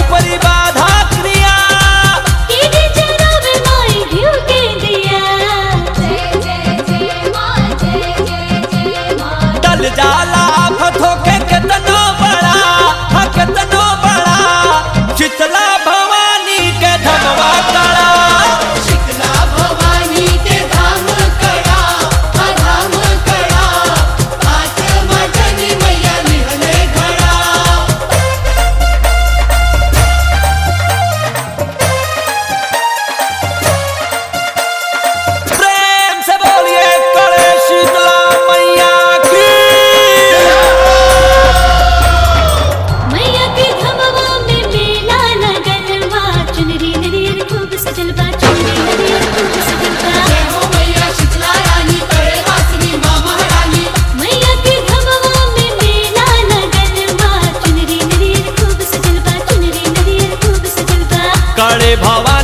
ऊपरी बाधा क्रिया टल जाला आफत होके कितनो बड़ा कितनो बड़ा शीतला भवानी के धमवा कड़ा शीतला भवानी के धाम कड़ा धाम कड़ा हाथ मजनी मैया निहले घड़ा प्रेम से बोलिए करे शीतला मैया की मैया के धमवा में मेला लगलवा चुनरी नरियर खूब सजलवा चुनरी नरियर खूब सजलवा जय हो मैया शीतला रानी करे वासनी माँ महारानी मैया के धमवा में मेला लगलवा चुनरी नरियर खूब सजलवा चुनरी नरियर खूब सजलवा करे भवा